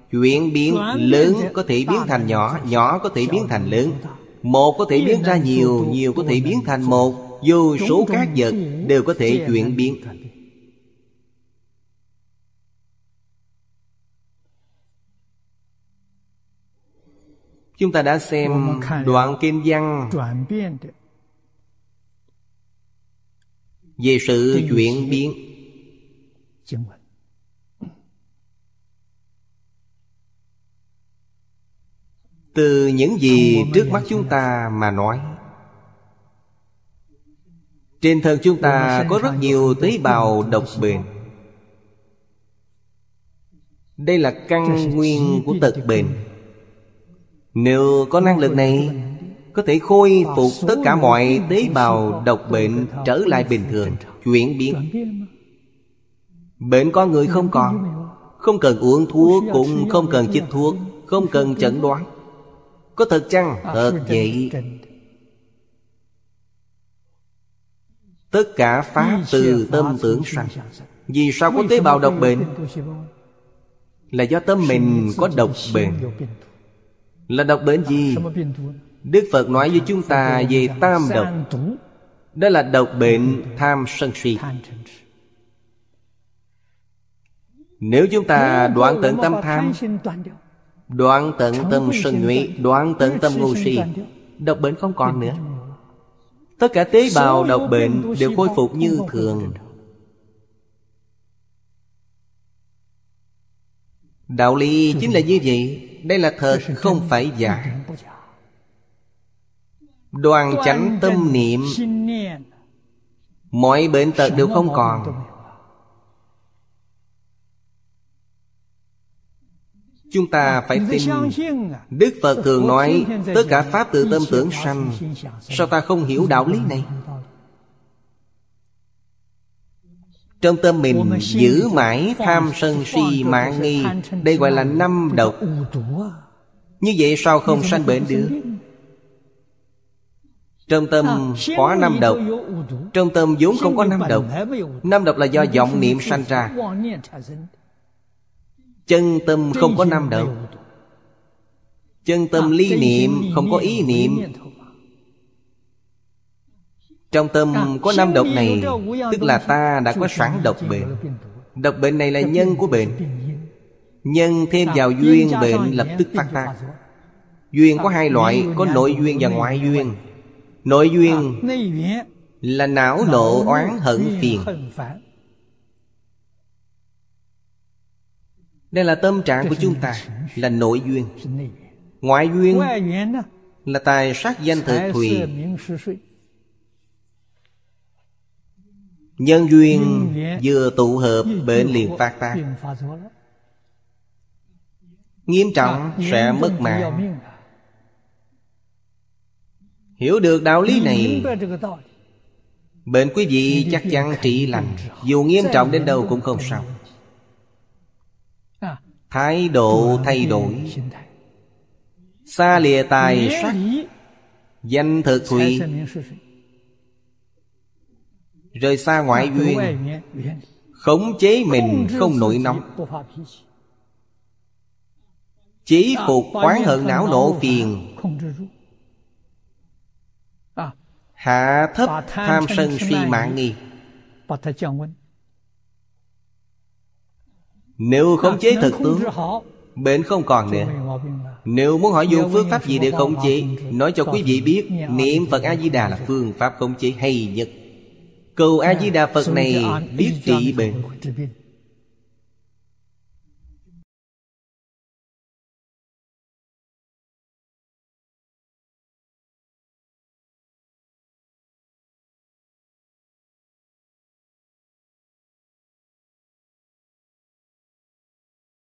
Chuyển biến lớn có thể biến thành nhỏ, nhỏ có thể biến thành lớn. Một có thể biến ra nhiều, nhiều có thể biến thành một. Vô số các vật đều có thể chuyển biến. Chúng ta đã xem đoạn kinh văn về sự chuyển biến. Từ những gì trước mắt chúng ta mà nói, trên thân chúng ta có rất nhiều tế bào độc bệnh. Đây là căn nguyên của tật bệnh. Nếu có năng lực này, có thể khôi phục tất cả mọi tế bào độc bệnh trở lại bình thường, chuyển biến. Bệnh con người không còn. Không cần uống thuốc, cũng không cần chích thuốc, không cần chẩn đoán. Có thật chăng? Thật vậy. Tất cả pháp từ tâm tưởng sanh. Vì sao có tế bào độc bệnh? Là do tâm mình có độc bệnh. Là độc bệnh gì? Đức Phật nói với chúng ta về tam độc. Đó là độc bệnh tham sân si. Nếu chúng ta đoạn tận tâm tham, đoạn tận tâm sân nhuệ, đoạn tận tâm ngu si, độc bệnh không còn nữa. Tất cả tế bào độc bệnh đều khôi phục như thường. Đạo lý chính là như vậy. Đây là thật, không phải giả. Đoan chánh tâm niệm, mọi bệnh tật đều không còn. Chúng ta phải tin. Đức Phật thường nói tất cả pháp từ tâm tưởng sanh. Sao ta không hiểu đạo lý này? Trong tâm mình giữ mãi tham sân si mạn nghi. Đây gọi là năm độc. Như vậy sao không sanh bệnh được? Trong tâm có năm độc. Trong tâm vốn không có năm độc. Năm độc là do vọng niệm sanh ra. Chân tâm không có năm độc. Chân tâm ly niệm, không có ý niệm. Trong tâm có năm độc này, tức là ta đã có sẵn độc bệnh. Độc bệnh này là nhân của bệnh. Nhân thêm vào duyên, bệnh lập tức phát tác. Duyên có hai loại, có nội duyên và ngoại duyên. Nội duyên là não nộ oán hận phiền. Đây là tâm trạng của chúng ta, là nội duyên. Ngoại duyên là tài sắc danh thực thùy. Nhân duyên vừa tụ hợp, bệnh liền phát tác. Nghiêm trọng sẽ mất mạng. Hiểu được đạo lý này, bệnh quý vị chắc chắn trị lành. Dù nghiêm trọng đến đâu cũng không sao. Thái độ thay đổi, xa lìa tài sắc danh thực thùy, rời xa ngoại duyên, khống chế mình không nổi nóng, chí phục oán hận não nộ phiền, hạ thấp tham sân si mạn nghi. Nếu khống chế thật tốt, bệnh không còn nữa. Nếu muốn hỏi dùng phương pháp gì để khống chế, nói cho quý vị biết, niệm Phật A-di-đà là phương pháp khống chế hay nhất. Cầu A-di-đà Phật này biết trị bệnh.